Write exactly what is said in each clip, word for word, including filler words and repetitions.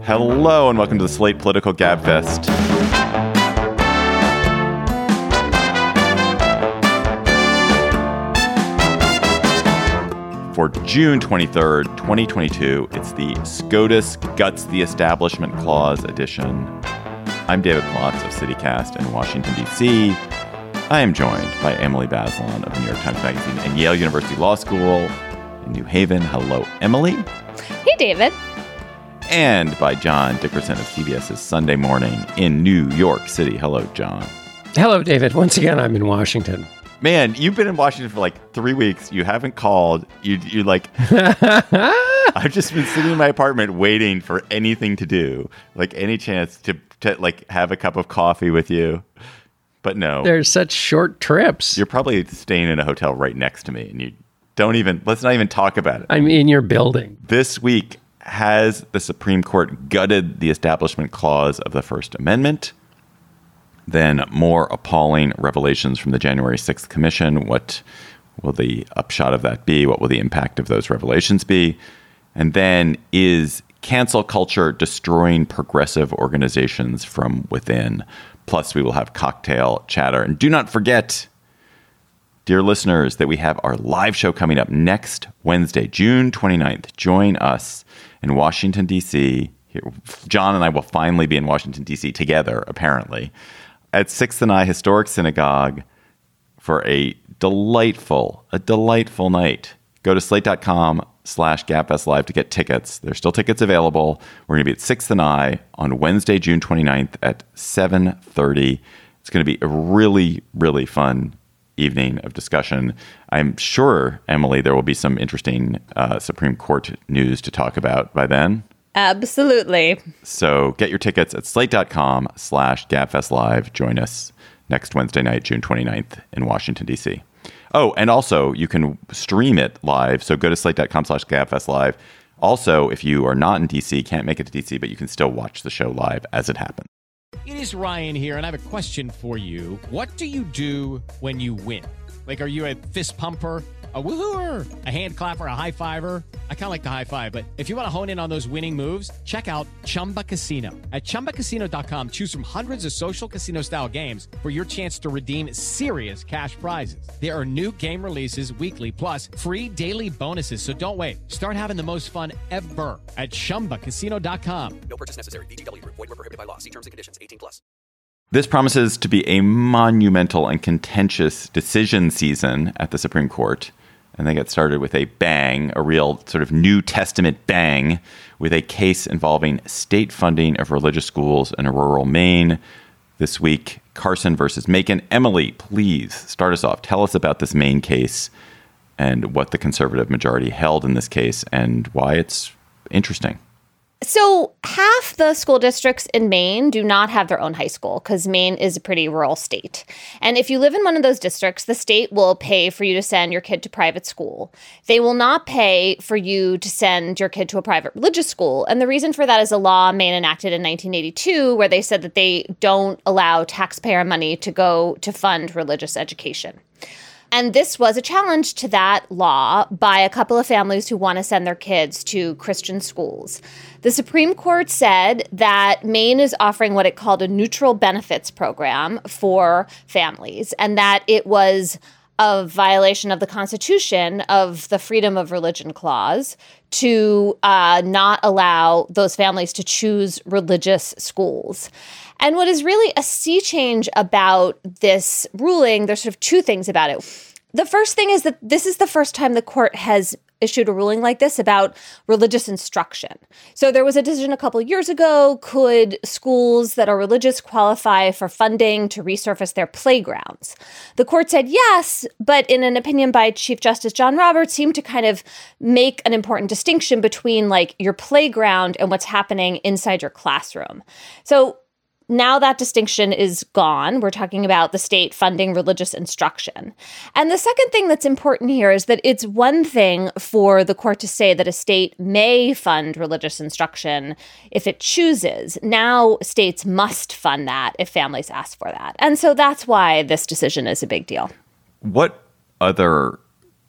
Hello and welcome to the Slate Political Gabfest. For June twenty-third, twenty twenty-two, it's the SCOTUS Guts the Establishment Clause edition. I'm David Plotz of CityCast in Washington, D C. I am joined by Emily Bazelon of the New York Times Magazine and Yale University Law School in New Haven. Hello, Emily. Hey, David. And by John Dickerson of CBS's Sunday Morning in New York City. Hello, John. Hello, David. Once again, I'm in Washington. Man, you've been in Washington for like three weeks. You haven't called. You, you like, I've just been sitting in my apartment waiting for anything to do, like any chance to, to like have a cup of coffee with you. But no. There's such short trips. You're probably staying in a hotel right next to me and you don't even, let's not even talk about it. I'm in your building. This week, has the Supreme Court gutted the Establishment Clause of the First Amendment? Then more appalling revelations from the January sixth Commission. What will the upshot of that be? What will the impact of those revelations be? And then, is cancel culture destroying progressive organizations from within? Plus, we will have cocktail chatter. And do not forget, dear listeners, that we have our live show coming up next Wednesday, June twenty-ninth. Join us in Washington, D C. Here, John and I will finally be in Washington, D C together, apparently, at Sixth and I Historic Synagogue for a delightful, a delightful night. Go to slate.com slash Gabfest Live to get tickets. There's still tickets available. We're going to be at Sixth and I on Wednesday, June twenty-ninth at seven thirty. It's going to be a really, really fun evening of discussion. I'm sure, Emily, there will be some interesting uh, Supreme Court news to talk about by then. Absolutely. So get your tickets at slate.com slash Gabfest Live. Join us next Wednesday night, June twenty-ninth in Washington, D C. Oh, and also you can stream it live. So go to slate.com slash Gabfest Live. Also, if you are not in D C, can't make it to D C, but you can still watch the show live as it happens. It is Ryan here, and I have a question for you. What do you do when you win? Like, are you a fist pumper, a woo-hooer, a hand clapper, a high-fiver? I kind of like the high-five, but if you want to hone in on those winning moves, check out Chumba Casino. At chumba casino dot com, choose from hundreds of social casino-style games for your chance to redeem serious cash prizes. There are new game releases weekly, plus free daily bonuses, so don't wait. Start having the most fun ever at chumba casino dot com. No purchase necessary. V G W. Void where prohibited by law. See terms and conditions. eighteen plus. This promises to be a monumental and contentious decision season at the Supreme Court. And they get started with a bang, a real sort of New Testament bang, with a case involving state funding of religious schools in rural Maine. This week, Carson versus Macon. Emily, please start us off. Tell us about this Maine case and what the conservative majority held in this case and why it's interesting. So half the school districts in Maine do not have their own high school because Maine is a pretty rural state. And if you live in one of those districts, the state will pay for you to send your kid to private school. They will not pay for you to send your kid to a private religious school. And the reason for that is a law Maine enacted in nineteen eighty-two, where they said that they don't allow taxpayer money to go to fund religious education. And this was a challenge to that law by a couple of families who want to send their kids to Christian schools. The Supreme Court said that Maine is offering what it called a neutral benefits program for families, and that it was a violation of the Constitution of the Freedom of Religion Clause to uh, not allow those families to choose religious schools. And what is really a sea change about this ruling, there's sort of two things about it. The first thing is that this is the first time the court has issued a ruling like this about religious instruction. So there was a decision a couple of years ago, could schools that are religious qualify for funding to resurface their playgrounds? The court said yes, but in an opinion by Chief Justice John Roberts, seemed to kind of make an important distinction between like your playground and what's happening inside your classroom. So now that distinction is gone. We're talking about the state funding religious instruction. And the second thing that's important here is that it's one thing for the court to say that a state may fund religious instruction if it chooses. Now states must fund that if families ask for that. And so that's why this decision is a big deal. What other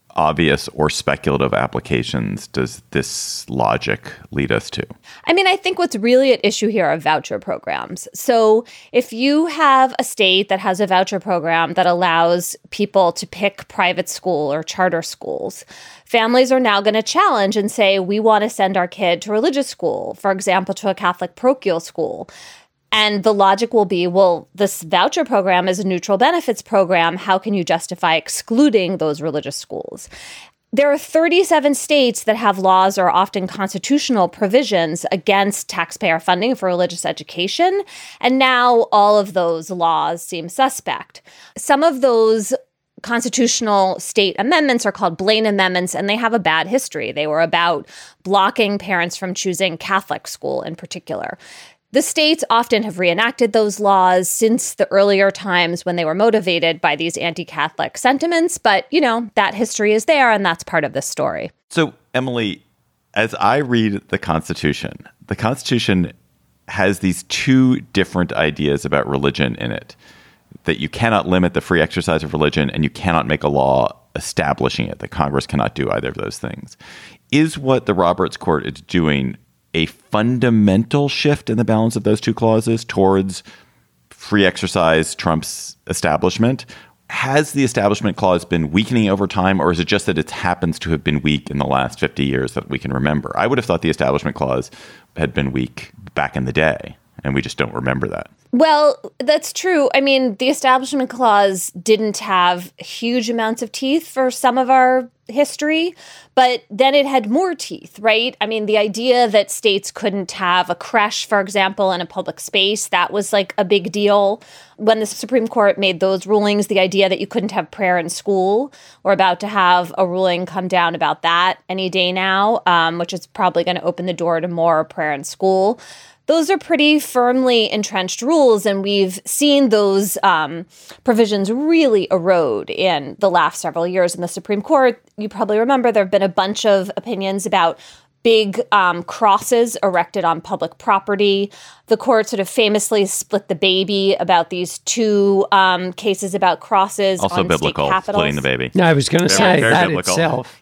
obvious or speculative applications does this logic lead us to? I mean, I think what's really at issue here are voucher programs. So if you have a state that has a voucher program that allows people to pick private school or charter schools, families are now going to challenge and say, we want to send our kid to religious school, for example, to a Catholic parochial school. And the logic will be, well, this voucher program is a neutral benefits program. How can you justify excluding those religious schools? There are thirty-seven states that have laws or often constitutional provisions against taxpayer funding for religious education. And now all of those laws seem suspect. Some of those constitutional state amendments are called Blaine amendments, and they have a bad history. They were about blocking parents from choosing Catholic school in particular. The states often have reenacted those laws since the earlier times when they were motivated by these anti-Catholic sentiments. But, you know, that history is there, and that's part of this story. So, Emily, as I read the Constitution, the Constitution has these two different ideas about religion in it, that you cannot limit the free exercise of religion and you cannot make a law establishing it, that Congress cannot do either of those things. Is what the Roberts Court is doing a fundamental shift in the balance of those two clauses towards free exercise trumps establishment? Has the establishment clause been weakening over time, or is it just that it happens to have been weak in the last fifty years that we can remember? I would have thought the establishment clause had been weak back in the day, and we just don't remember that. Well, that's true. I mean, the Establishment Clause didn't have huge amounts of teeth for some of our history, but then it had more teeth, right? I mean, the idea that states couldn't have a creche, for example, in a public space, that was like a big deal. When the Supreme Court made those rulings, the idea that you couldn't have prayer in school, we're about to have a ruling come down about that any day now, um, which is probably going to open the door to more prayer in school. Those are pretty firmly entrenched rules, and we've seen those um, provisions really erode in the last several years in the Supreme Court. You probably remember there have been a bunch of opinions about big um, crosses erected on public property. The court sort of famously split the baby about these two um, cases about crosses also on biblical, state capitals. splitting the baby. No, I was going to say very that biblical. itself.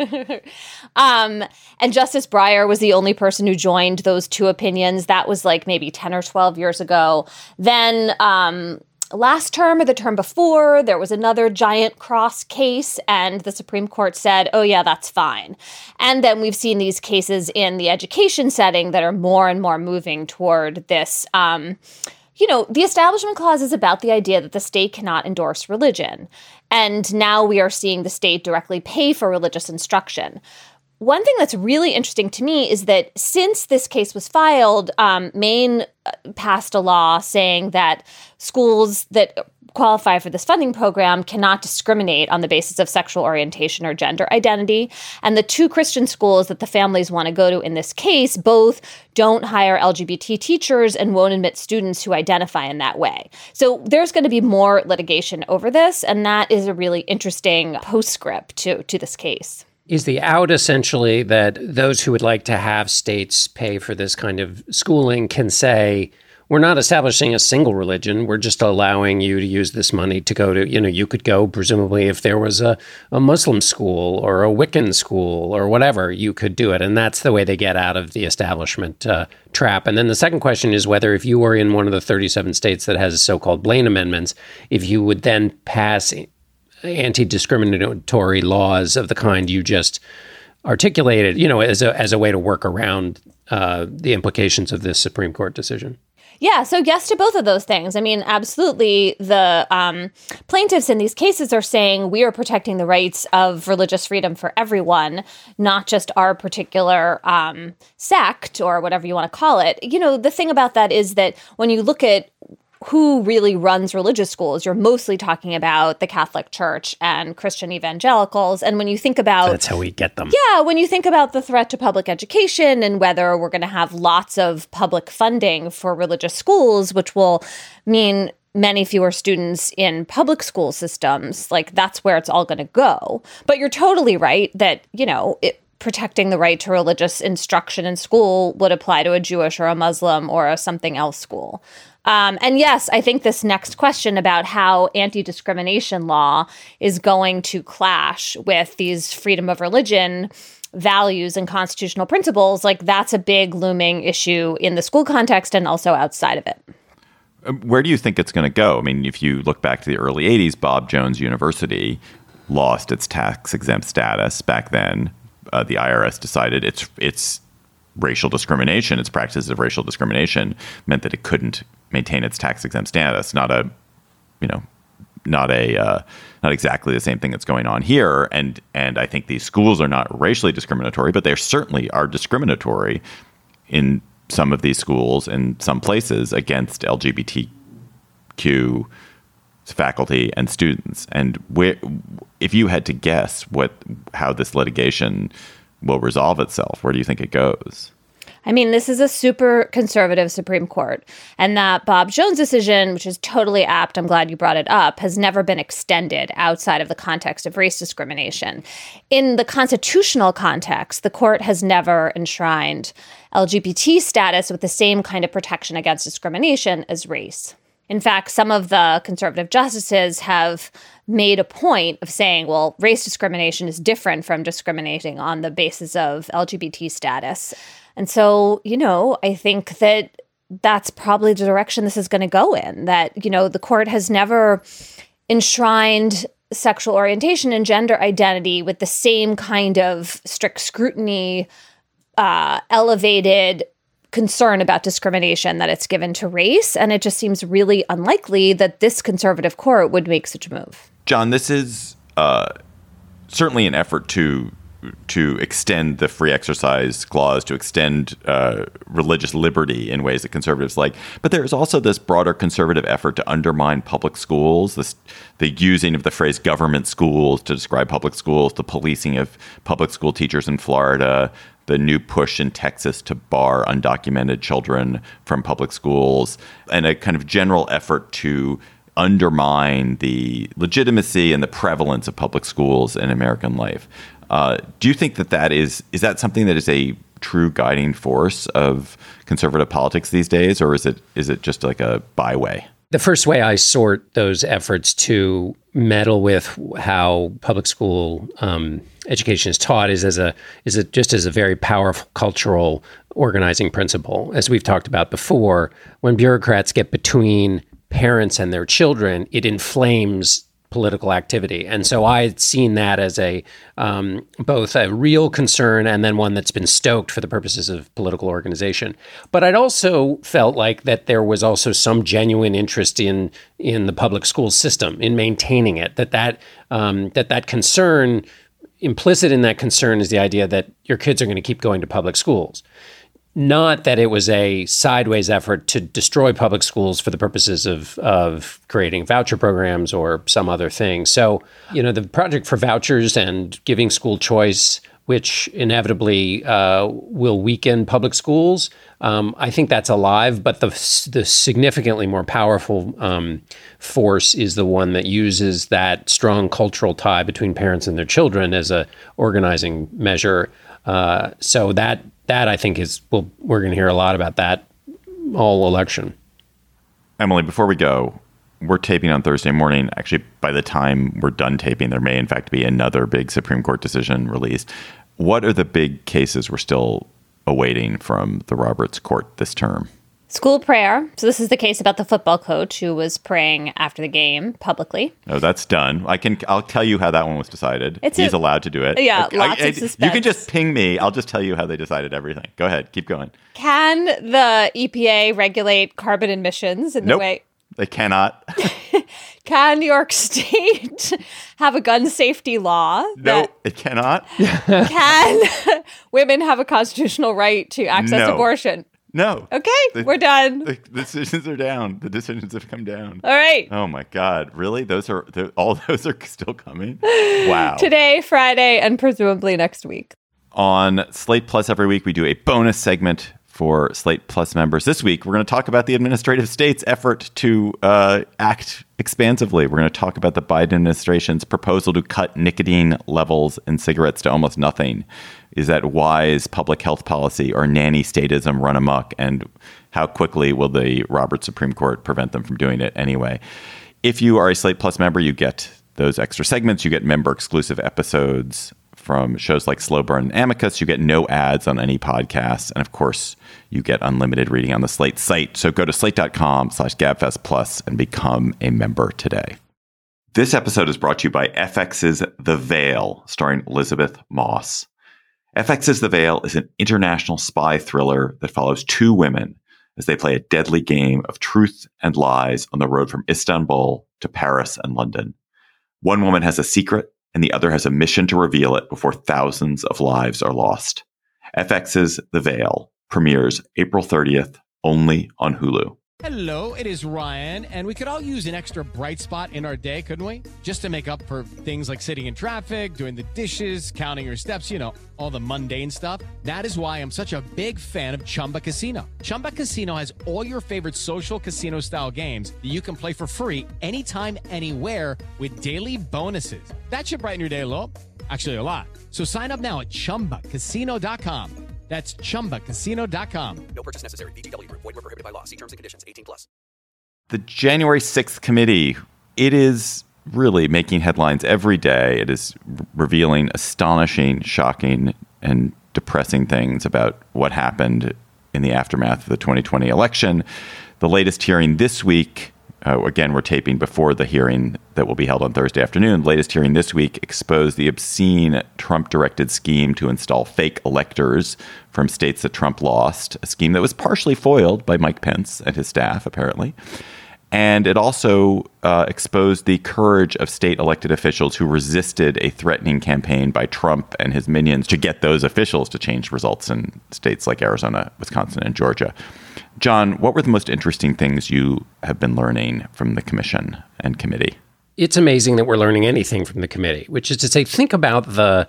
um, and Justice Breyer was the only person who joined those two opinions. That was like maybe ten or twelve years ago. Then um, last term or the term before, there was another giant cross case, and the Supreme Court said, oh, yeah, that's fine. And then we've seen these cases in the education setting that are more and more moving toward this. Um, you know, the Establishment Clause is about the idea that the state cannot endorse religion. And now we are seeing the state directly pay for religious instruction. One thing that's really interesting to me is that since this case was filed, um, Maine passed a law saying that schools that qualify for this funding program cannot discriminate on the basis of sexual orientation or gender identity. And the two Christian schools that the families want to go to in this case both don't hire L G B T teachers and won't admit students who identify in that way. So there's going to be more litigation over this, and that is a really interesting postscript to, to this case. Is the out essentially that those who would like to have states pay for this kind of schooling can say, we're not establishing a single religion. We're just allowing you to use this money to go to, you know, you could go, presumably, if there was a, a Muslim school or a Wiccan school or whatever, you could do it. And that's the way they get out of the establishment uh, trap. And then the second question is whether if you were in one of the thirty-seven states that has so-called Blaine amendments, if you would then pass anti-discriminatory laws of the kind you just articulated, you know, as a, as a way to work around uh, the implications of this Supreme Court decision. Yeah, so yes to both of those things. I mean, absolutely, the um, plaintiffs in these cases are saying we are protecting the rights of religious freedom for everyone, not just our particular um, sect or whatever you want to call it. You know, the thing about that is that when you look at who really runs religious schools, you're mostly talking about the Catholic Church and Christian evangelicals. And when you think about... That's how we get them. Yeah, when you think about the threat to public education and whether we're going to have lots of public funding for religious schools, which will mean many fewer students in public school systems, like that's where it's all going to go. But you're totally right that, you know, it, protecting the right to religious instruction in school would apply to a Jewish or a Muslim or a something else school. Um, and yes, I think this next question about how anti-discrimination law is going to clash with these freedom of religion values and constitutional principles, like that's a big looming issue in the school context and also outside of it. Where do you think it's going to go? I mean, if you look back to the early eighties, Bob Jones University lost its tax-exempt status back then. Uh, the I R S decided its its racial discrimination, its practices of racial discrimination meant that it couldn't maintain its tax-exempt status. Not a, you know, not a, uh, not exactly the same thing that's going on here. And and I think these schools are not racially discriminatory, but they certainly are discriminatory in some of these schools in some places against L G B T Q faculty and students. And where, if you had to guess what how this litigation will resolve itself, where do you think it goes? I mean, this is a super conservative Supreme Court, and that Bob Jones decision, which is totally apt, I'm glad you brought it up, has never been extended outside of the context of race discrimination. In the constitutional context, the court has never enshrined L G B T status with the same kind of protection against discrimination as race. In fact, some of the conservative justices have made a point of saying, well, race discrimination is different from discriminating on the basis of L G B T status. And so, you know, I think that that's probably the direction this is going to go in, that, you know, the court has never enshrined sexual orientation and gender identity with the same kind of strict scrutiny, uh, elevated concern about discrimination that it's given to race. And it just seems really unlikely that this conservative court would make such a move. John, this is uh, certainly an effort to to extend the free exercise clause, to extend uh, religious liberty in ways that conservatives like. But there's also this broader conservative effort to undermine public schools, this, the using of the phrase government schools to describe public schools, the policing of public school teachers in Florida, the new push in Texas to bar undocumented children from public schools, and a kind of general effort to undermine the legitimacy and the prevalence of public schools in American life. Uh, do you think that that is, is that something that is a true guiding force of conservative politics these days, or is it is it just like a byway? The first way I sort those efforts to meddle with how public school um, education is taught is as a is it just as a very powerful cultural organizing principle. As we've talked about before, when bureaucrats get between parents and their children, it inflames political activity. And so I had seen that as a um, both a real concern and then one that's been stoked for the purposes of political organization. But I'd also felt like that there was also some genuine interest in in the public school system, in maintaining it, that that um, that that concern, implicit in that concern is the idea that your kids are going to keep going to public schools. Not that it was a sideways effort to destroy public schools for the purposes of, of creating voucher programs or some other thing. So, you know, the Project for Vouchers and giving school choice, which inevitably uh, will weaken public schools, um, I think that's alive. But the, the significantly more powerful um, force is the one that uses that strong cultural tie between parents and their children as a organizing measure. Uh, so that That, I think, is, well, we're going to hear a lot about that all election. Emily, before we go, we're taping on Thursday morning. Actually, by the time we're done taping, there may, in fact, be another big Supreme Court decision released. What are the big cases we're still awaiting from the Roberts Court this term? School prayer. So this is the case about the football coach who was praying after the game publicly. Oh, that's done. I can. I'll tell you how that one was decided. It's He's a, allowed to do it. Yeah, I, lots I, of suspense. You can just ping me. I'll just tell you how they decided everything. Go ahead. Keep going. Can the E P A regulate carbon emissions in nope, the way? They cannot. Can New York State have a gun safety law? No, it cannot. Can women have a constitutional right to access No. abortion? No. Okay, the, we're done. The, the decisions are down. The decisions have come down. All right. Oh my God! Really? Those are all those are still coming? Wow. Today, Friday, and presumably next week. On Slate Plus every week, we do a bonus segment for Slate Plus members. This week, we're going to talk about the administrative state's effort to uh, act expansively. We're going to talk about the Biden administration's proposal to cut nicotine levels in cigarettes to almost nothing. Is that wise public health policy or nanny statism run amok? And how quickly will the Roberts Supreme Court prevent them from doing it anyway? If you are a Slate Plus member, you get those extra segments. You get member-exclusive episodes from shows like Slow Burn and Amicus. You get no ads on any podcasts. And of course, you get unlimited reading on the Slate site. So go to slate.com slash gabfest plus and become a member today. This episode is brought to you by F X's The Veil, starring Elizabeth Moss. F X's The Veil is an international spy thriller that follows two women as they play a deadly game of truth and lies on the road from Istanbul to Paris and London. One woman has a secret, and the other has a mission to reveal it before thousands of lives are lost. F X's The Veil premieres April thirtieth, only on Hulu. Hello, it is Ryan, and we could all use an extra bright spot in our day, couldn't we? Just to make up for things like sitting in traffic, doing the dishes, counting your steps, you know, all the mundane stuff. That is why I'm such a big fan of Chumba Casino. Chumba Casino has all your favorite social casino-style games that you can play for free anytime, anywhere with daily bonuses. That should brighten your day a little. Actually, a lot. So sign up now at chumba casino dot com. That's chumba casino dot com. No purchase necessary. V G W Group. Void where prohibited by law. See terms and conditions. eighteen plus. The January sixth committee, it is really making headlines every day. It is r- revealing astonishing, shocking, and depressing things about what happened in the aftermath of the twenty twenty election. The latest hearing this week, uh, again, we're taping before the hearing that will be held on Thursday afternoon. The latest hearing this week exposed the obscene Trump-directed scheme to install fake electors from states that Trump lost, a scheme that was partially foiled by Mike Pence and his staff, apparently. And it also uh, exposed the courage of state elected officials who resisted a threatening campaign by Trump and his minions to get those officials to change results in states like Arizona, Wisconsin, and Georgia. John, what were the most interesting things you have been learning from the commission and committee? It's amazing that we're learning anything from the committee, which is to say, think about the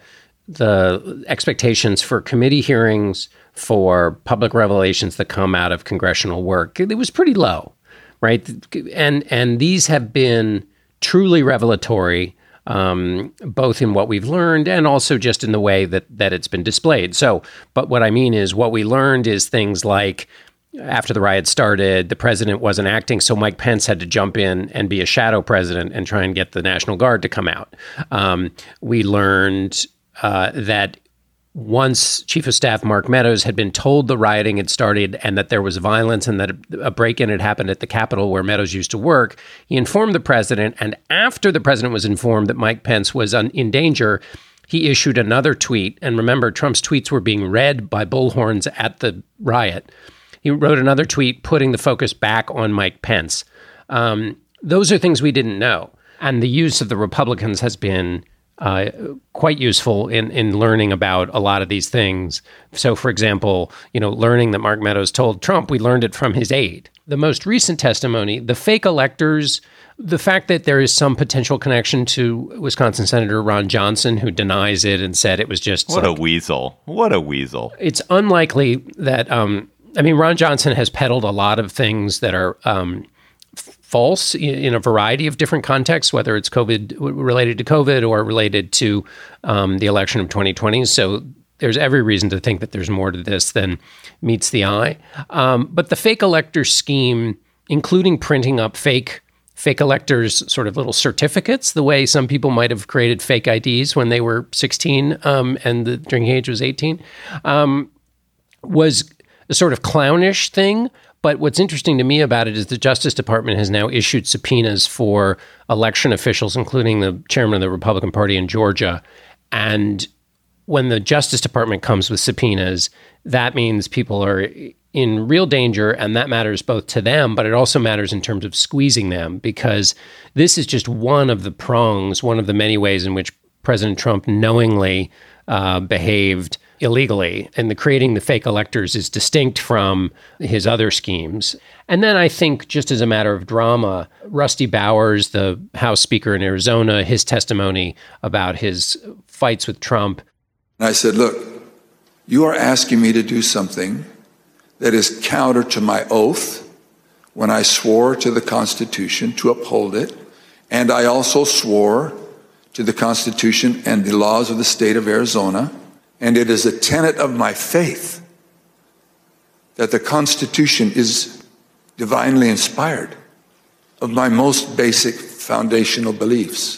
the expectations for committee hearings, for public revelations that come out of congressional work. It was pretty low, right? And and these have been truly revelatory, um, both in what we've learned and also just in the way that that it's been displayed. So, but what I mean is what we learned is things like, after the riot started, the president wasn't acting, so Mike Pence had to jump in and be a shadow president and try and get the National Guard to come out. Um, we learned uh, that once Chief of Staff Mark Meadows had been told the rioting had started and that there was violence and that a break-in had happened at the Capitol where Meadows used to work, he informed the president. And after the president was informed that Mike Pence was un- in danger, he issued another tweet. And remember, Trump's tweets were being read by bullhorns at the riot. He wrote another tweet putting the focus back on Mike Pence. Um, those are things we didn't know. And the use of the Republicans has been uh, quite useful in, in learning about a lot of these things. So, for example, you know, learning that Mark Meadows told Trump, we learned it from his aide. The most recent testimony, the fake electors, the fact that there is some potential connection to Wisconsin Senator Ron Johnson, who denies it and said it was just... What like, a weasel. What a weasel. It's unlikely that... Um, I mean, Ron Johnson has peddled a lot of things that are um, f- false in, in a variety of different contexts, whether it's COVID related to COVID or related to um, the election of twenty twenty. So there's every reason to think that there's more to this than meets the eye. Um, but the fake elector scheme, including printing up fake fake electors' sort of little certificates, the way some people might have created fake I Ds when they were sixteen um, and the drinking age was eighteen, um, was a sort of clownish thing. But what's interesting to me about it is the Justice Department has now issued subpoenas for election officials, including the chairman of the Republican Party in Georgia. And when the Justice Department comes with subpoenas, that means people are in real danger, and that matters both to them, but it also matters in terms of squeezing them, because this is just one of the prongs, one of the many ways in which President Trump knowingly uh, behaved illegally, and the creating the fake electors is distinct from his other schemes. And then I think, just as a matter of drama, Rusty Bowers, the House Speaker in Arizona, his testimony about his fights with Trump. And I said, look, you are asking me to do something that is counter to my oath when I swore to the Constitution to uphold it, and I also swore to the Constitution and the laws of the state of Arizona, and it is a tenet of my faith that the Constitution is divinely inspired of my most basic foundational beliefs.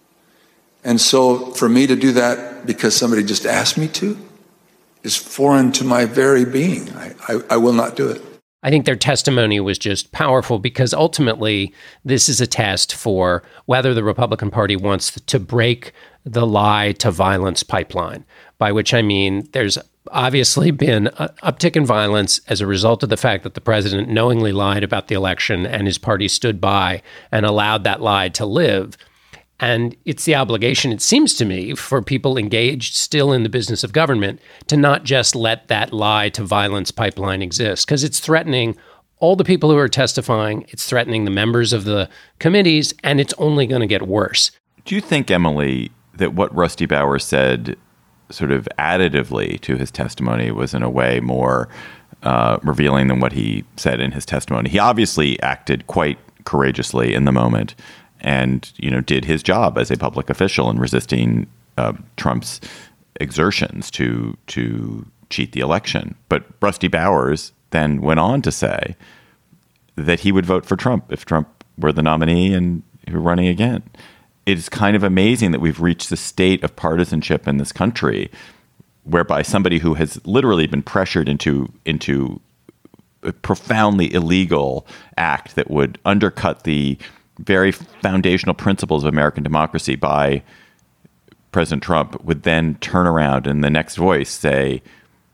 And so for me to do that because somebody just asked me to is foreign to my very being. I, I, I will not do it. I think their testimony was just powerful because ultimately this is a test for whether the Republican Party wants to break the lie to violence pipeline, by which I mean there's obviously been an uptick in violence as a result of the fact that the president knowingly lied about the election and his party stood by and allowed that lie to live. And it's the obligation, it seems to me, for people engaged still in the business of government to not just let that lie to violence pipeline exist, because it's threatening all the people who are testifying, it's threatening the members of the committees, and it's only going to get worse. Do you think, Emily, that what Rusty Bowers said sort of additively to his testimony was in a way more uh, revealing than what he said in his testimony? He obviously acted quite courageously in the moment and, you know, did his job as a public official in resisting uh, Trump's exertions to to cheat the election. But Rusty Bowers then went on to say that he would vote for Trump if Trump were the nominee and he were running again. It's kind of amazing that we've reached the state of partisanship in this country whereby somebody who has literally been pressured into into a profoundly illegal act that would undercut the very foundational principles of American democracy by President Trump would then turn around and the next voice say,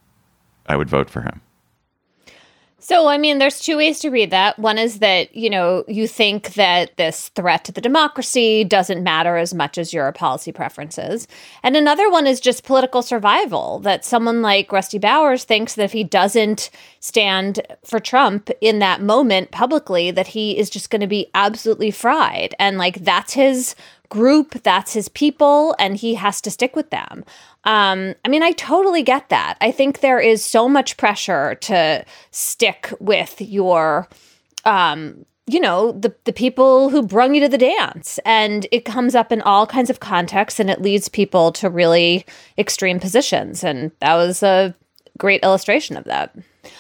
I would vote for him. So, I mean, there's two ways to read that. One is that, you know, you think that this threat to the democracy doesn't matter as much as your policy preferences. And another one is just political survival, that someone like Rusty Bowers thinks that if he doesn't stand for Trump in that moment publicly, that he is just going to be absolutely fried. And like, that's his group, that's his people, and he has to stick with them. Um, I mean, I totally get that. I think there is so much pressure to stick with your, um, you know, the, the people who brung you to the dance. And it comes up in all kinds of contexts and it leads people to really extreme positions. And that was a great illustration of that.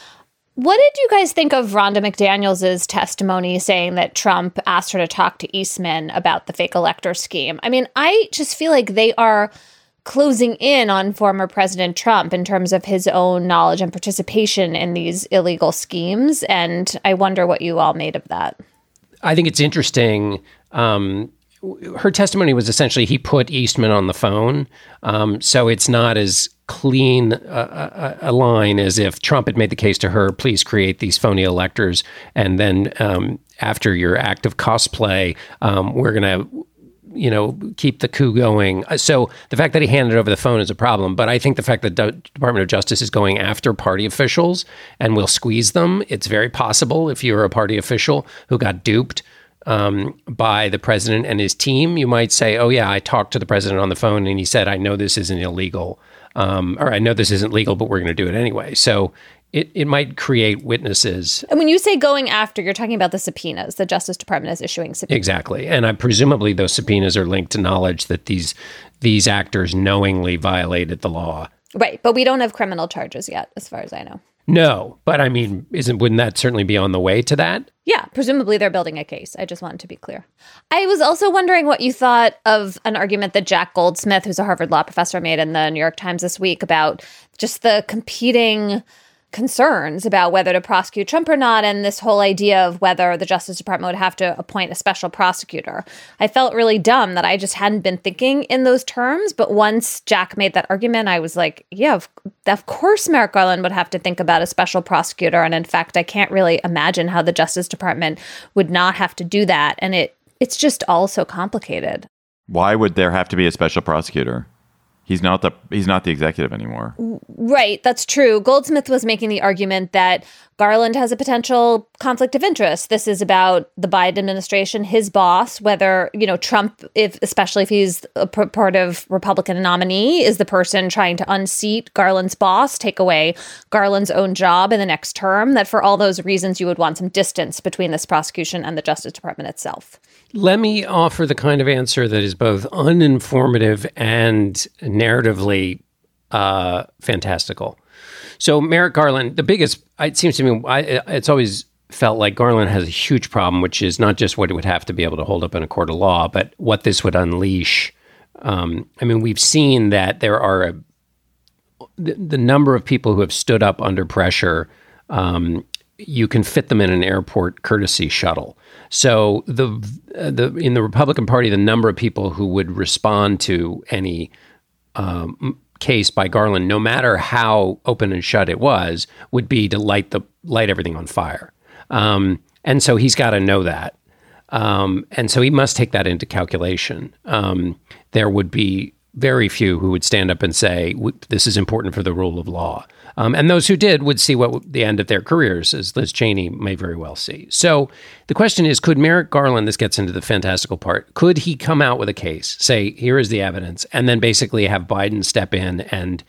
What did you guys think of Rhonda McDaniels' testimony saying that Trump asked her to talk to Eastman about the fake elector scheme? I mean, I just feel like they are closing in on former President Trump in terms of his own knowledge and participation in these illegal schemes. And I wonder what you all made of that. I think it's interesting. Um, her testimony was essentially he put Eastman on the phone. Um, so it's not as clean a, a, a line as if Trump had made the case to her, please create these phony electors. And then um, after your act of cosplay, um, we're going to you know, keep the coup going. So the fact that he handed over the phone is a problem. But I think the fact that the Department of Justice is going after party officials and will squeeze them, it's very possible if you're a party official who got duped um, by the president and his team, you might say, oh, yeah, I talked to the president on the phone and he said, I know this isn't illegal. Um, or I know this isn't legal, but we're going to do it anyway. So It it might create witnesses. And when you say going after, you're talking about the subpoenas. The Justice Department is issuing subpoenas. Exactly. And I presumably those subpoenas are linked to knowledge that these these actors knowingly violated the law. Right. But we don't have criminal charges yet, as far as I know. No. But I mean, isn't wouldn't that certainly be on the way to that? Yeah. Presumably they're building a case. I just wanted to be clear. I was also wondering what you thought of an argument that Jack Goldsmith, who's a Harvard law professor, made in the New York Times this week about just the competing concerns about whether to prosecute Trump or not, and this whole idea of whether the Justice Department would have to appoint a special prosecutor. I felt really dumb that I just hadn't been thinking in those terms, but once Jack made that argument, I was like, yeah, of, of course Merrick Garland would have to think about a special prosecutor, and in fact, I can't really imagine how the Justice Department would not have to do that, and it it's just all so complicated. Why would there have to be a special prosecutor? He's not the he's not the executive anymore. Right, that's true. Goldsmith was making the argument that Garland has a potential conflict of interest. This is about the Biden administration, his boss, whether, you know, Trump, if especially if he's a purported Republican nominee, is the person trying to unseat Garland's boss, take away Garland's own job in the next term, that for all those reasons you would want some distance between this prosecution and the Justice Department itself. Let me offer the kind of answer that is both uninformative and narratively uh, fantastical. So Merrick Garland, the biggest, it seems to me, I, it's always felt like Garland has a huge problem, which is not just what it would have to be able to hold up in a court of law, but what this would unleash. Um, I mean, we've seen that there are a, the, the number of people who have stood up under pressure. Um, you can fit them in an airport courtesy shuttle. So the the in the Republican Party, the number of people who would respond to any um, case by Garland, no matter how open and shut it was, would be to light the light everything on fire. Um, and so he's got to know that. Um, and so he must take that into calculation. Um, there would be very few who would stand up and say, this is important for the rule of law. Um, and those who did would see what the end of their careers, as Liz Cheney may very well see. So the question is, could Merrick Garland, this gets into the fantastical part, could he come out with a case, say, here is the evidence, and then basically have Biden step in and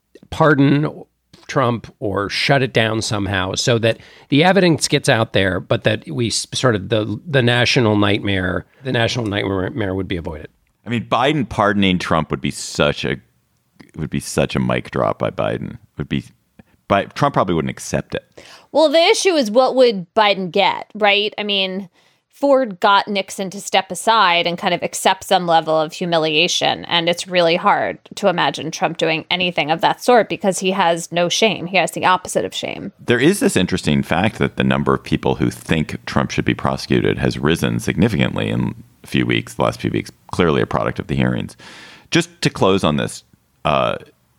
pardon Trump or shut it down somehow so that the evidence gets out there, but that we sort of, the the national nightmare, the national nightmare would be avoided? I mean, Biden pardoning Trump would be such a would be such a mic drop by Biden. Would be, but Trump probably wouldn't accept it. Well, the issue is, what would Biden get, right? I mean, Ford got Nixon to step aside and kind of accept some level of humiliation, and it's really hard to imagine Trump doing anything of that sort because he has no shame. He has the opposite of shame. There is this interesting fact that the number of people who think Trump should be prosecuted has risen significantly in a few weeks, the last few weeks, clearly a product of the hearings. Just to close on this, uh,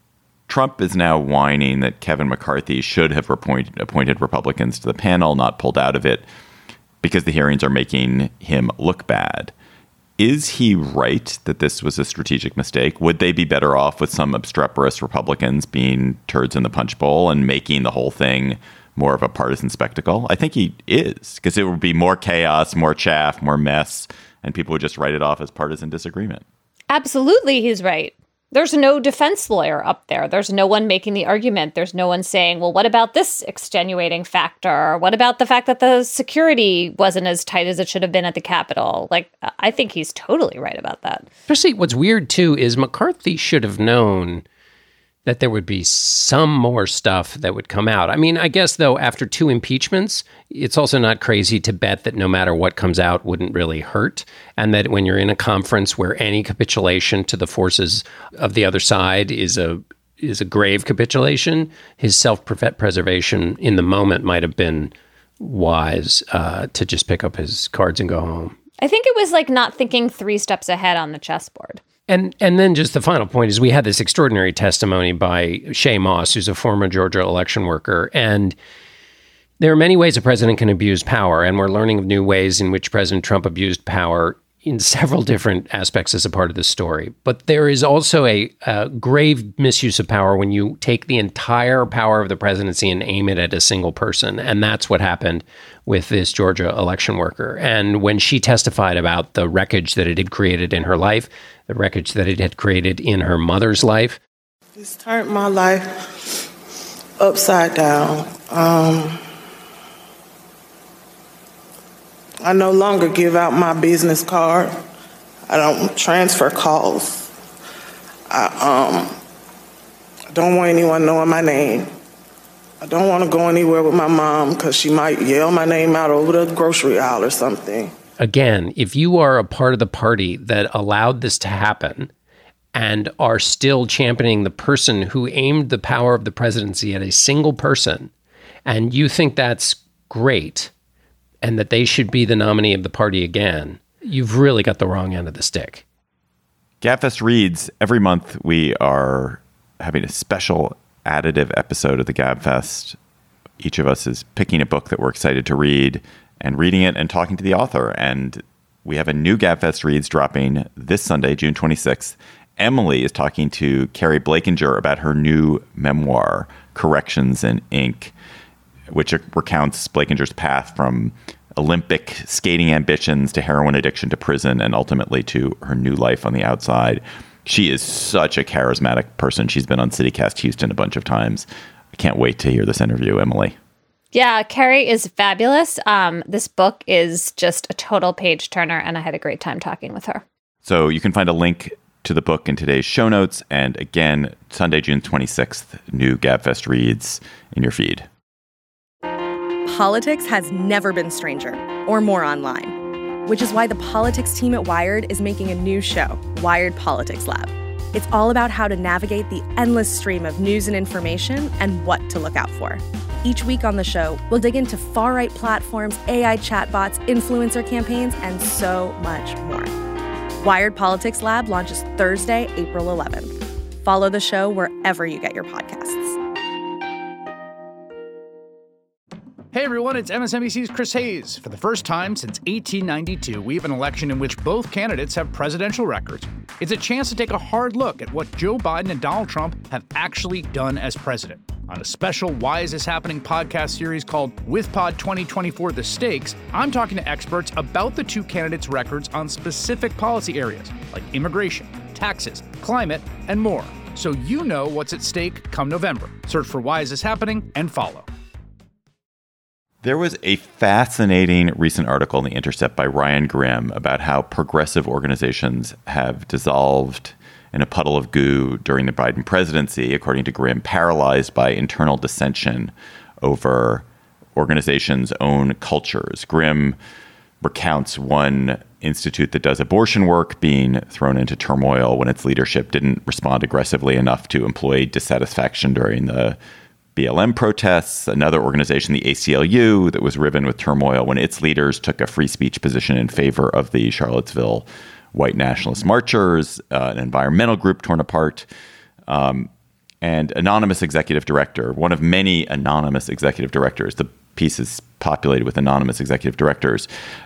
Trump is now whining that Kevin McCarthy should have appointed, appointed Republicans to the panel, not pulled out of it, because the hearings are making him look bad. Is he right that this was a strategic mistake? Would they be better off with some obstreperous Republicans being turds in the punch bowl and making the whole thing more of a partisan spectacle? I think he is, because it would be more chaos, more chaff, more mess, and people would just write it off as partisan disagreement. Absolutely, he's right. There's no defense lawyer up there. There's no one making the argument. There's no one saying, well, what about this extenuating factor? What about the fact that the security wasn't as tight as it should have been at the Capitol? Like, I think he's totally right about that. Especially what's weird, too, is McCarthy should have known that there would be some more stuff that would come out. I mean, I guess, though, after two impeachments, it's also not crazy to bet that no matter what comes out wouldn't really hurt. And that when you're in a conference where any capitulation to the forces of the other side is a is a grave capitulation, his self-preservation in the moment might have been wise uh, to just pick up his cards and go home. I think it was like not thinking three steps ahead on the chessboard. And and then just the final point is we had this extraordinary testimony by Shay Moss, who's a former Georgia election worker. And there are many ways a president can abuse power. And we're learning of new ways in which President Trump abused power in several different aspects as a part of this story. But there is also a, a grave misuse of power when you take the entire power of the presidency and aim it at a single person. And that's what happened with this Georgia election worker. And when she testified about the wreckage that it had created in her life, the wreckage that it had created in her mother's life. It's turned my life upside down. Um, I no longer give out my business card. I don't transfer calls. I um, don't want anyone knowing my name. I don't want to go anywhere with my mom because she might yell my name out over the grocery aisle or something. Again, if you are a part of the party that allowed this to happen and are still championing the person who aimed the power of the presidency at a single person, and you think that's great, and that they should be the nominee of the party again, you've really got the wrong end of the stick. Gabfest Reads. Every month we are having a special additive episode of the Gabfest. Each of us is picking a book that we're excited to read and reading it and talking to the author. And we have a new Gabfest Reads dropping this Sunday, June twenty-sixth. Emily is talking to Carrie Blakinger about her new memoir, Corrections in Ink, which recounts Blakinger's path from Olympic skating ambitions to heroin addiction to prison and ultimately to her new life on the outside. She is such a charismatic person. She's been on CityCast Houston a bunch of times. I can't wait to hear this interview, Emily. Yeah, Carrie is fabulous. Um, this book is just a total page turner, and I had a great time talking with her. So you can find a link to the book in today's show notes. And again, Sunday, June twenty-sixth, new GabFest reads in your feed. Politics has never been stranger or more online, which is why the politics team at Wired is making a new show, Wired Politics Lab. It's all about how to navigate the endless stream of news and information and what to look out for. Each week on the show, we'll dig into far-right platforms, A I chatbots, influencer campaigns, and so much more. Wired Politics Lab launches Thursday, April eleventh. Follow the show wherever you get your podcasts. Hey everyone, it's M S N B C's Chris Hayes. For the first time since eighteen ninety-two, we have an election in which both candidates have presidential records. It's a chance to take a hard look at what Joe Biden and Donald Trump have actually done as president. On a special Why Is This Happening podcast series called WithPod twenty twenty-four The Stakes, I'm talking to experts about the two candidates' records on specific policy areas like immigration, taxes, climate, and more. So you know what's at stake come November. Search for Why Is This Happening and follow. There was a fascinating recent article in The Intercept by Ryan Grim about how progressive organizations have dissolved in a puddle of goo during the Biden presidency, according to Grim, paralyzed by internal dissension over organizations' own cultures. Grim recounts one institute that does abortion work being thrown into turmoil when its leadership didn't respond aggressively enough to employee dissatisfaction during the B L M protests, another organization, the A C L U, that was riven with turmoil when its leaders took a free speech position in favor of the Charlottesville white nationalist marchers, uh, an environmental group torn apart, um, and anonymous executive director, one of many anonymous executive directors. The piece is populated with anonymous executive directors,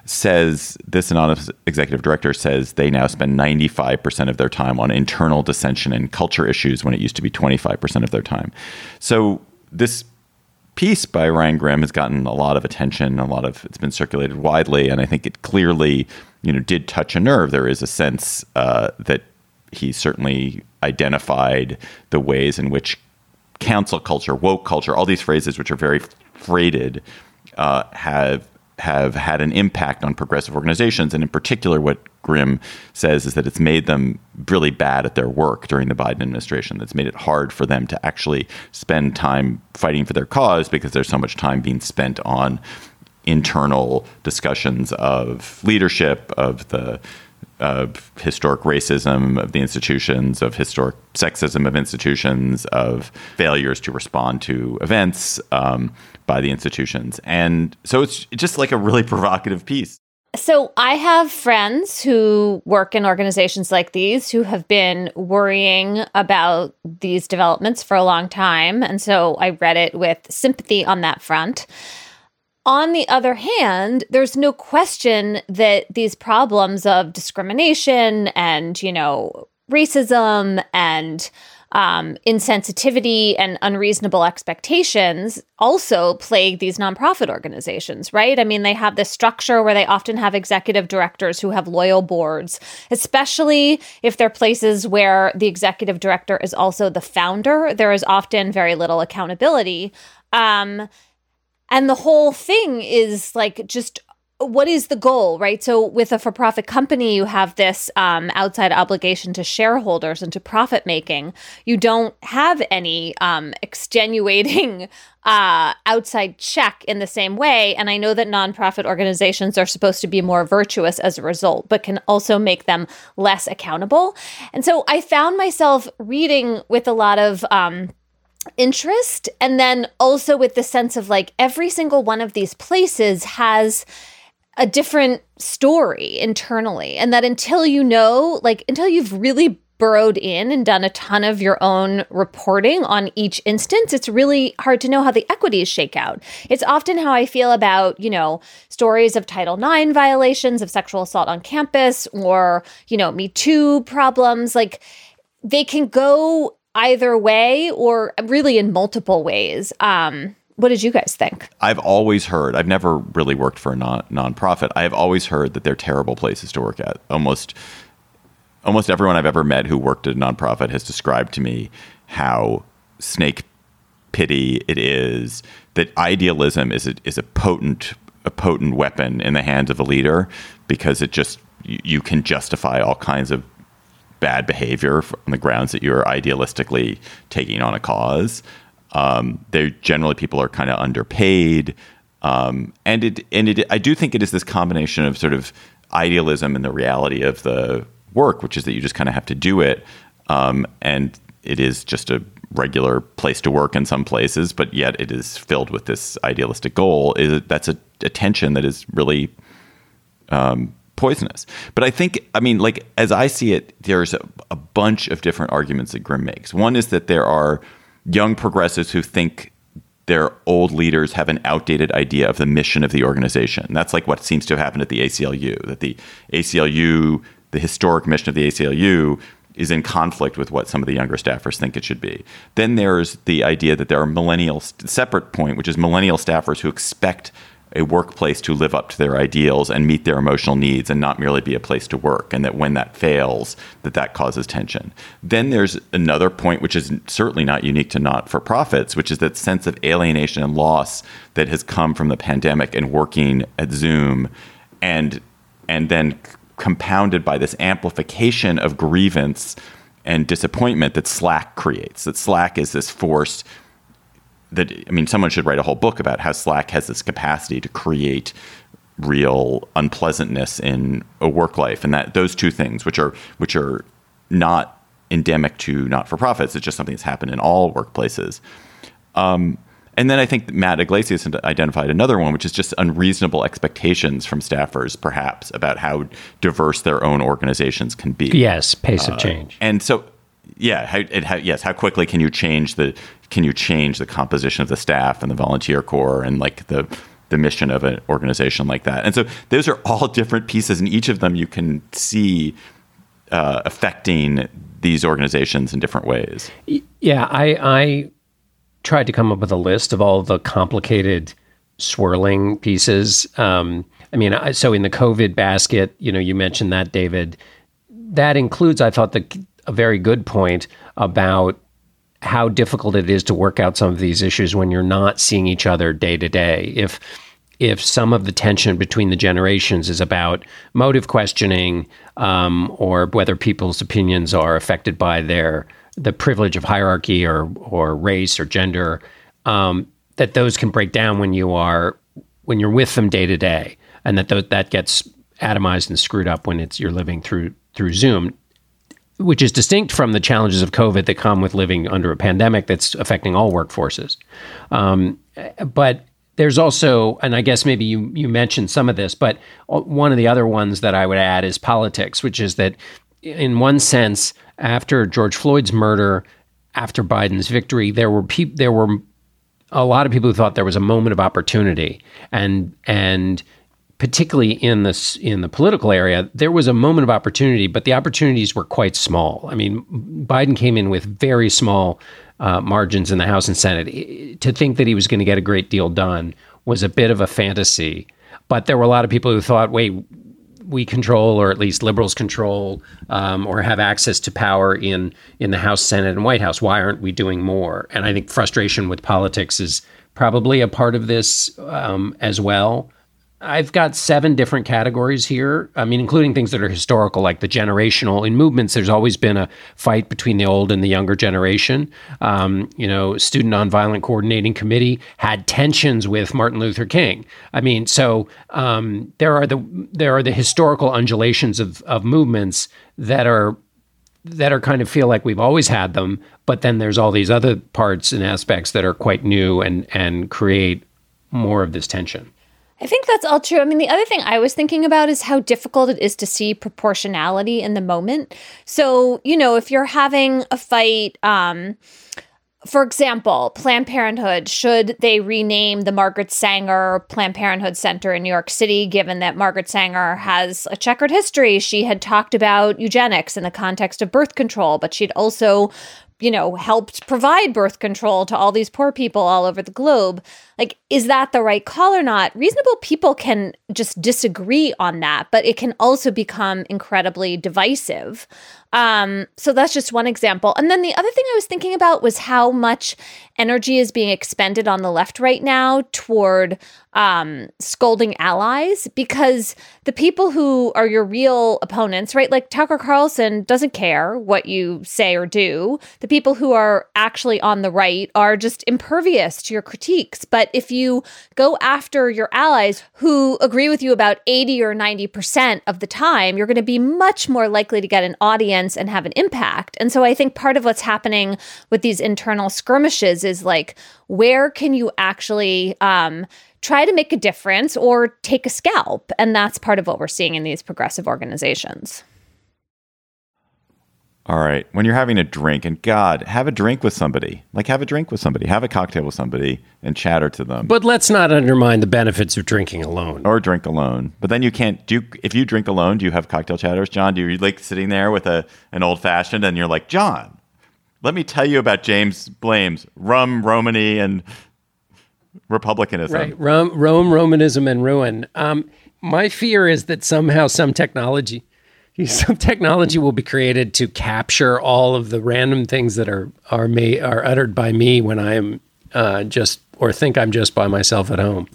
says this anonymous executive director says they now spend ninety-five percent of their time on internal dissension and culture issues when it used to be twenty-five percent of their time. So this piece by Ryan Grim has gotten a lot of attention, a lot of it's been circulated widely, and I think it clearly, you know, did touch a nerve. There is a sense uh, that he certainly identified the ways in which cancel culture, woke culture, all these phrases which are very freighted, uh, have have had an impact on progressive organizations. And in particular, what Grim says is that it's made them really bad at their work during the Biden administration. That's made it hard for them to actually spend time fighting for their cause because there's so much time being spent on internal discussions of leadership, of the of historic racism of the institutions, of historic sexism of institutions, of failures to respond to events um, by the institutions. And so it's just like a really provocative piece. So I have friends who work in organizations like these who have been worrying about these developments for a long time. And so I read it with sympathy on that front. On the other hand, there's no question that these problems of discrimination and, you know, racism and um, insensitivity and unreasonable expectations also plague these nonprofit organizations, right? I mean, they have this structure where they often have executive directors who have loyal boards, especially if they're places where the executive director is also the founder. There is often very little accountability. Um, And the whole thing is like, just what is the goal, right? So with a for-profit company, you have this um, outside obligation to shareholders and to profit making. You don't have any um, extenuating uh, outside check in the same way. And I know that nonprofit organizations are supposed to be more virtuous as a result, but can also make them less accountable. And so I found myself reading with a lot of um, interest, and then also with the sense of like every single one of these places has a different story internally, and that until you know, like until you've really burrowed in and done a ton of your own reporting on each instance, it's really hard to know how the equities shake out. It's often how I feel about, you know, stories of Title nine violations, of sexual assault on campus, or, you know, Me Too problems. Like, they can go either way or really in multiple ways. Um, what did you guys think? I've always heard, I've never really worked for a non nonprofit. I have always heard that they're terrible places to work at. Almost, almost everyone I've ever met who worked at a nonprofit has described to me how snake pity it is, that idealism is a, is a potent a potent weapon in the hands of a leader, because it just you, you can justify all kinds of bad behavior on the grounds that you're idealistically taking on a cause. Um, they generally people are kind of underpaid, um, and it and it I do think it is this combination of sort of idealism and the reality of the work, which is that you just kind of have to do it, um, and it is just a regular place to work in some places, but yet it is filled with this idealistic goal. Is that's a, a tension that is really um, poisonous. But I think, I mean, like as I see it, there's a, a bunch of different arguments that Grimm makes. One is that there are young progressives who think their old leaders have an outdated idea of the mission of the organization. That's like what seems to have happened at the A C L U, that the A C L U, the historic mission of the A C L U is in conflict with what some of the younger staffers think it should be. Then there's the idea that there are millennial, separate point, which is millennial staffers who expect a workplace to live up to their ideals and meet their emotional needs and not merely be a place to work, and that when that fails, that that causes tension. Then there's another point, which is certainly not unique to not-for-profits, which is that sense of alienation and loss that has come from the pandemic and working at Zoom, and and then compounded by this amplification of grievance and disappointment that Slack creates. That Slack is this force that, I mean, someone should write a whole book about how Slack has this capacity to create real unpleasantness in a work life. And that those two things, which are which are not endemic to not-for-profits, it's just something that's happened in all workplaces. Um, And then I think Matt Iglesias identified another one, which is just unreasonable expectations from staffers, perhaps, about how diverse their own organizations can be. Yes, pace of uh, change. And so, yeah, how, it, how, yes, how quickly can you change the can you change the composition of the staff and the volunteer corps and like the the mission of an organization like that? And so those are all different pieces, and each of them you can see uh, affecting these organizations in different ways. Yeah, I. I tried to come up with a list of all the complicated swirling pieces. Um, I mean, I, so in the COVID basket, you know, you mentioned that, David, that includes, I thought, the, a very good point about how difficult it is to work out some of these issues when you're not seeing each other day to day. If, if some of the tension between the generations is about motive questioning, um, or whether people's opinions are affected by their the privilege of hierarchy or or race or gender, um, that those can break down when you are when you're with them day to day, and that th- that gets atomized and screwed up when it's you're living through through Zoom, which is distinct from the challenges of COVID that come with living under a pandemic that's affecting all workforces. Um, but there's also, and I guess maybe you you mentioned some of this, but one of the other ones that I would add is politics, which is that in one sense, after George Floyd's murder, after Biden's victory, there were peop- there were a lot of people who thought there was a moment of opportunity, and and particularly in this in the political area, there was a moment of opportunity, but the opportunities were quite small. I mean, Biden came in with very small uh, margins in the House and Senate. To think that he was going to get a great deal done was a bit of a fantasy, but there were a lot of people who thought, wait, we control, or at least liberals control, um, or have access to power in in the House, Senate, and White House. Why aren't we doing more? And I think frustration with politics is probably a part of this um, as well. I've got seven different categories here. I mean, including things that are historical, like the generational. In movements, there's always been a fight between the old and the younger generation. Um, you know, Student Nonviolent Coordinating Committee had tensions with Martin Luther King. I mean, so um, there are the there are the historical undulations of of movements that are that are kind of feel like we've always had them, but then there's all these other parts and aspects that are quite new and and create more of this tension. I think that's all true. I mean, the other thing I was thinking about is how difficult it is to see proportionality in the moment. So, you know, if you're having a fight um, for example, Planned Parenthood, should they rename the Margaret Sanger Planned Parenthood Center in New York City, given that Margaret Sanger has a checkered history? She had talked about eugenics in the context of birth control, but she'd also, you know, helped provide birth control to all these poor people all over the globe. Like, is that the right call or not? Reasonable people can just disagree on that, but it can also become incredibly divisive. Um, so that's just one example. And then the other thing I was thinking about was how much energy is being expended on the left right now toward um, scolding allies, because the people who are your real opponents, right? Like Tucker Carlson doesn't care what you say or do. The people who are actually on the right are just impervious to your critiques. But if you go after your allies who agree with you about eighty or ninety percent of the time, you're going to be much more likely to get an audience and have an impact. And so I think part of what's happening with these internal skirmishes is like, where can you actually um, try to make a difference or take a scalp? And that's part of what we're seeing in these progressive organizations. All right. When you're having a drink, and God, have a drink with somebody. Like, have a drink with somebody. Have a cocktail with somebody and chatter to them. But let's not undermine the benefits of drinking alone. Or drink alone. But then you can't do. If you drink alone, do you have cocktail chatters, John? Do you like sitting there with a an old fashioned and you're like, John, let me tell you about James Blame's rum, Romany, and Republicanism. Right. Rome, Rome Romanism, and ruin. Um, my fear is that somehow some technology. Some technology will be created to capture all of the random things that are are may, are uttered by me when I am uh, just or think I'm just by myself at home.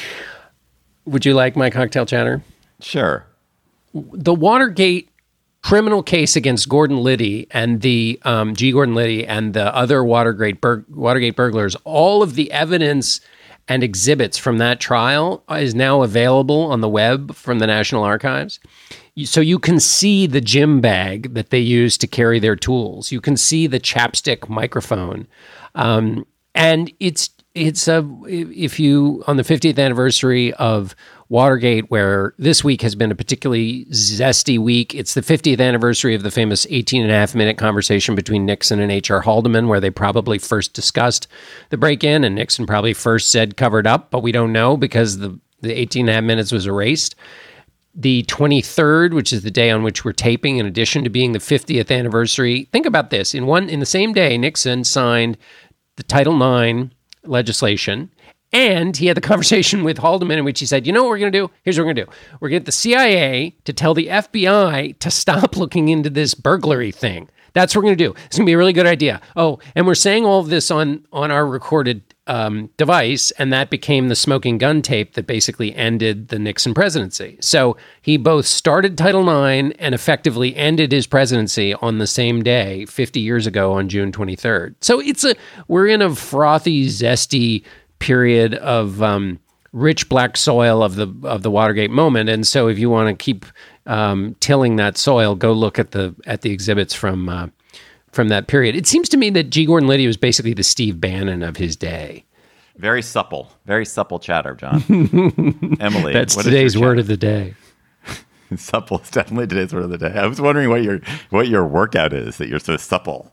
Would you like my cocktail chatter? Sure. The Watergate criminal case against Gordon Liddy and the um, G. Gordon Liddy and the other Watergate bur- Watergate burglars, all of the evidence and exhibits from that trial is now available on the web from the National Archives. So you can see the gym bag that they use to carry their tools. You can see the chapstick microphone. Um, and it's it's a if you on the fiftieth anniversary of Watergate, where this week has been a particularly zesty week. It's the fiftieth anniversary of the famous eighteen and a half minute conversation between Nixon and H R. Haldeman, where they probably first discussed the break-in, and Nixon probably first said covered up, but we don't know because the, the eighteen and a half minutes was erased. The twenty-third, which is the day on which we're taping, in addition to being the fiftieth anniversary, think about this. In one in the same day, Nixon signed the Title nine legislation, and he had the conversation with Haldeman in which he said, you know what we're going to do? Here's what we're going to do. We're going to get the C I A to tell the F B I to stop looking into this burglary thing. That's what we're going to do. It's going to be a really good idea. Oh, and we're saying all of this on, on our recorded um, device, and that became the smoking gun tape that basically ended the Nixon presidency. So he both started Title nine and effectively ended his presidency on the same day, fifty years ago on June twenty-third. So it's a we're in a frothy, zesty period of um, rich black soil of the of the Watergate moment. And so if you want to keep um, tilling that soil, go look at the at the exhibits from uh, from that period. It seems to me that G. Gordon Liddy was basically the Steve Bannon of his day. Very supple, very supple chatter, John. Emily, that's what today's is your word chatter? of the day. Supple is definitely today's word of the day. I was wondering what your what your workout is that you're so supple.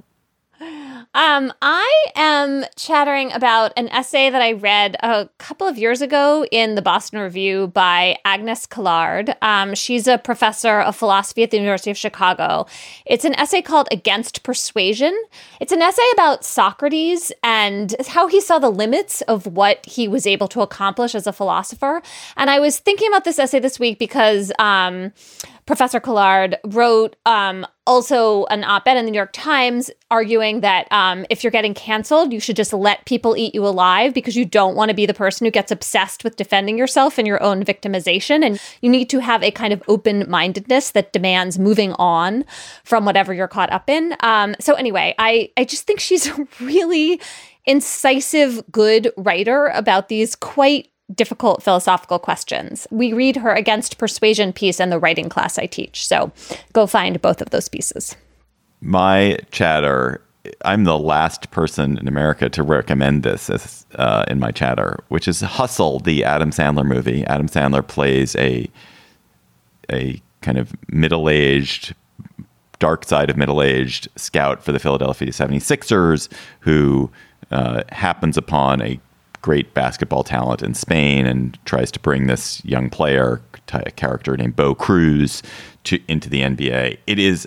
Um, I am chattering about an essay that I read a couple of years ago in the Boston Review by Agnes Callard. Um, she's a professor of philosophy at the University of Chicago. It's an essay called Against Persuasion. It's an essay about Socrates and how he saw the limits of what he was able to accomplish as a philosopher. And I was thinking about this essay this week because um, Professor Callard wrote um, also an op-ed in the New York Times arguing that um, if you're getting canceled, you should just let people eat you alive because you don't want to be the person who gets obsessed with defending yourself and your own victimization. And you need to have a kind of open-mindedness that demands moving on from whatever you're caught up in. Um, so anyway, I, I just think she's a really incisive, good writer about these quite difficult philosophical questions. We read her Against Persuasion piece in the writing class I teach. So go find both of those pieces. My chatter, I'm the last person in America to recommend this as uh, in my chatter, which is Hustle, the Adam Sandler movie. Adam Sandler plays a a kind of middle-aged, dark side of middle-aged scout for the Philadelphia seventy-sixers who uh, happens upon a great basketball talent in Spain and tries to bring this young player, a character named Bo Cruz, to into the N B A. It is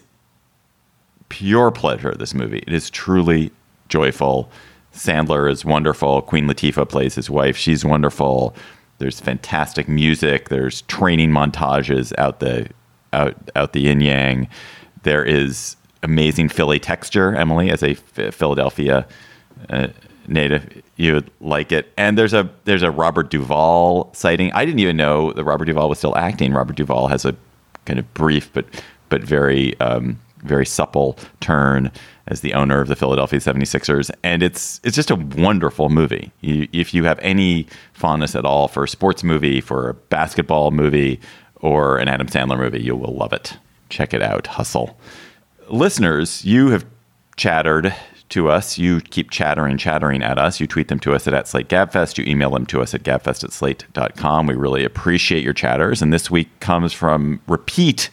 pure pleasure, this movie. It is truly joyful. Sandler is wonderful. Queen Latifah plays his wife. She's wonderful. There's fantastic music. There's training montages out the out out the yin yang. There is amazing Philly texture. Emily, as a Philadelphia uh, native, you would like it. And there's a there's a Robert Duvall sighting. I didn't even know that Robert Duvall was still acting. Robert Duvall has a kind of brief but but very um, very supple turn as the owner of the Philadelphia seventy-sixers. And it's it's just a wonderful movie. You, if you have any fondness at all for a sports movie, for a basketball movie, or an Adam Sandler movie, you will love it. Check it out. Hustle. Listeners, you have chattered to us. You keep chattering, chattering at us. You tweet them to us at, at Slate Gabfest. You email them to us at gabfest at slate dot com. We really appreciate your chatters. And this week comes from repeat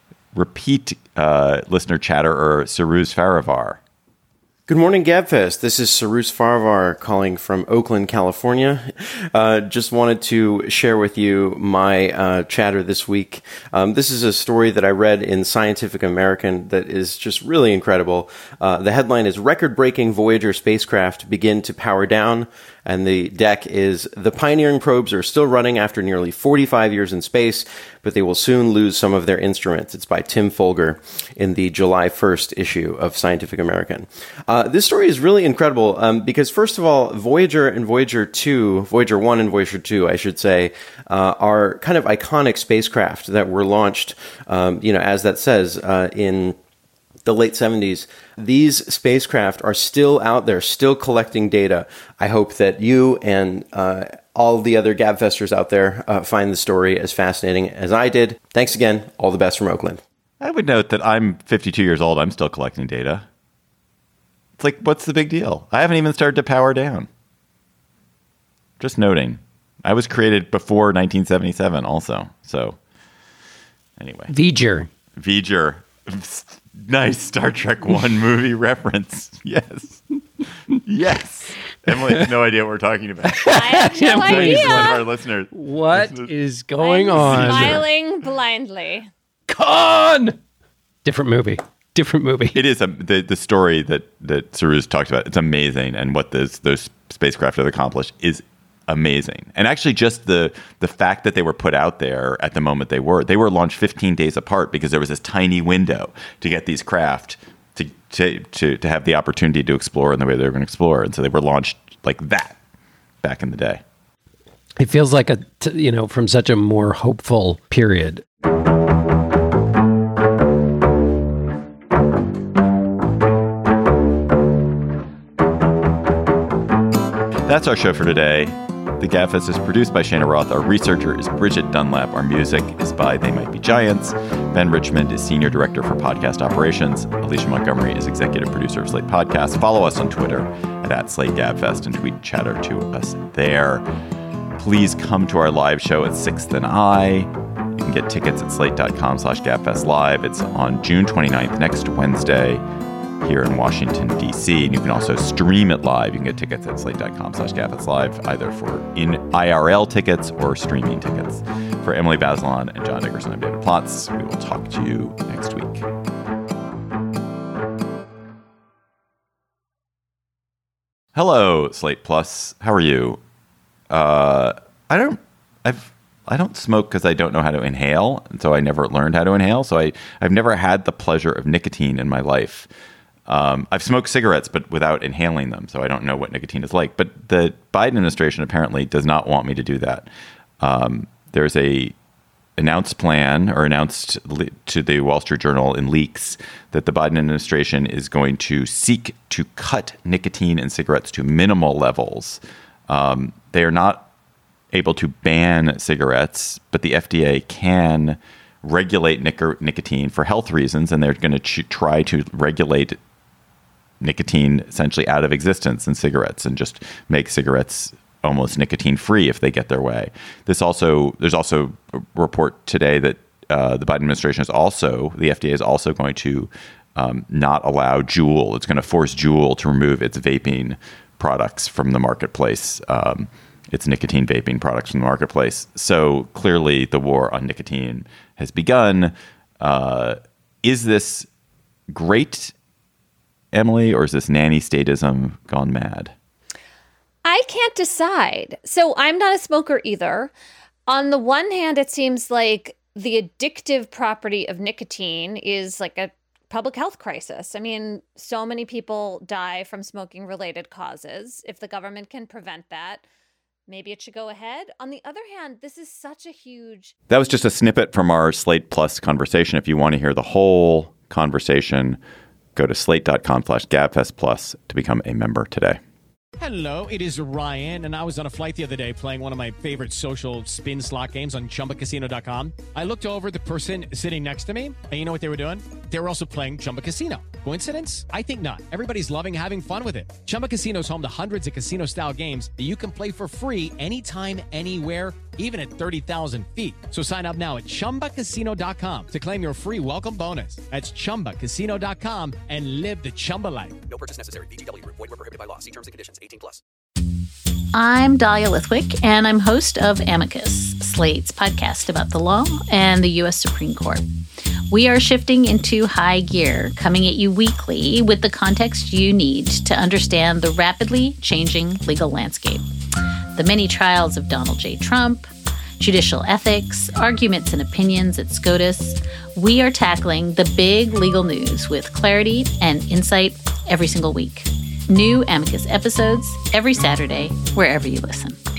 Repeat uh, listener chatterer Saruz Farivar. Good morning, Gabfest. This is Saruz Farivar calling from Oakland, California. Uh, just wanted to share with you my uh, chatter this week. Um, this is a story that I read in Scientific American that is just really incredible. Uh, the headline is Record-Breaking Voyager Spacecraft Begin to Power Down. And the deck is, the pioneering probes are still running after nearly forty-five years in space, but they will soon lose some of their instruments. It's by Tim Folger in the July first issue of Scientific American. Uh, this story is really incredible um, because, first of all, Voyager and Voyager two, Voyager one and Voyager two, I should say, uh, are kind of iconic spacecraft that were launched, um, you know, as that says, uh, in the late seventies. These spacecraft are still out there, still collecting data. I hope that you and uh, all the other Gabfesters out there uh, find the story as fascinating as I did. Thanks again. All the best from Oakland. I would note that I'm fifty-two years old. I'm still collecting data. It's like, what's the big deal? I haven't even started to power down. Just noting. I was created before nineteen seventy-seven also. So anyway. V'ger. V'ger. Nice Star Trek One movie reference. Yes. Yes. Emily has no idea what we're talking about. I have no idea. One of our listeners. What listeners. is going I'm on? Smiling blindly. Con! Different movie. Different movie. It is a, the the story that that Saruz talked about. It's amazing, and what those those spacecraft have accomplished is amazing. And actually, just the the fact that they were put out there at the moment they were, they were launched fifteen days apart because there was this tiny window to get these craft to to to, to have the opportunity to explore in the way they were going to explore, and so they were launched like that back in the day. It feels like a t- you know from such a more hopeful period. That's our show for today. The Gabfest is produced by Shana Roth. Our researcher is Bridget Dunlap. Our music is by They Might Be Giants. Ben Richmond is Senior Director for Podcast Operations. Alicia Montgomery is Executive Producer of Slate Podcasts. Follow us on Twitter at, at Slate Gabfest and tweet chatter to us there. Please come to our live show at sixth and I. You can get tickets at slate.com slash Gabfest Live. It's on June twenty-ninth, next Wednesday, here in Washington, D C. And you can also stream it live. You can get tickets at slate.com slash Gabfest Live, either for in I R L tickets or streaming tickets. For Emily Bazelon and John Dickerson, I'm David Plotz. We will talk to you next week. Hello, Slate Plus. How are you? Uh, I don't, I've, I don't smoke because I don't know how to inhale. And so I never learned how to inhale. So I, I've never had the pleasure of nicotine in my life. Um, I've smoked cigarettes, but without inhaling them, so I don't know what nicotine is like. But the Biden administration apparently does not want me to do that. Um, there's a announced plan, or announced le- to the Wall Street Journal in leaks, that the Biden administration is going to seek to cut nicotine in cigarettes to minimal levels. Um, they are not able to ban cigarettes, but the F D A can regulate nic- nicotine for health reasons, and they're going to ch- try to regulate nicotine essentially out of existence in cigarettes and just make cigarettes almost nicotine free if they get their way. This also, there's also a report today that uh, the Biden administration is also, the F D A is also going to um, not allow Juul. It's going to force Juul to remove its vaping products from the marketplace, um, its nicotine vaping products from the marketplace. So clearly the war on nicotine has begun. Uh, is this great, Emily, or is this nanny statism gone mad? I can't decide. So I'm not a smoker either. On the one hand, it seems like the addictive property of nicotine is like a public health crisis. I mean, so many people die from smoking related causes. If the government can prevent that, maybe it should go ahead. On the other hand, this is such a huge... That was just a snippet from our Slate Plus conversation. If you want to hear the whole conversation, go to slate.com slash gabfest plus to become a member today. Hello, it is Ryan, and I was on a flight the other day playing one of my favorite social spin slot games on chumba casino dot com. I looked over at the person sitting next to me, and you know what they were doing? They were also playing Chumba Casino. Coincidence? I think not. Everybody's loving having fun with it. Chumba Casino is home to hundreds of casino-style games that you can play for free anytime, anywhere, even at thirty thousand feet. So sign up now at chumba casino dot com to claim your free welcome bonus. That's chumba casino dot com and live the Chumba life. No purchase necessary. V G W. Void where prohibited by law. See terms and conditions. eighteen plus. I'm Dahlia Lithwick, and I'm host of Amicus, Slate's podcast about the law and the U S Supreme Court. We are shifting into high gear, coming at you weekly with the context you need to understand the rapidly changing legal landscape. The many trials of Donald J. Trump, judicial ethics, arguments and opinions at SCOTUS. We are tackling the big legal news with clarity and insight every single week. New Amicus episodes every Saturday, wherever you listen.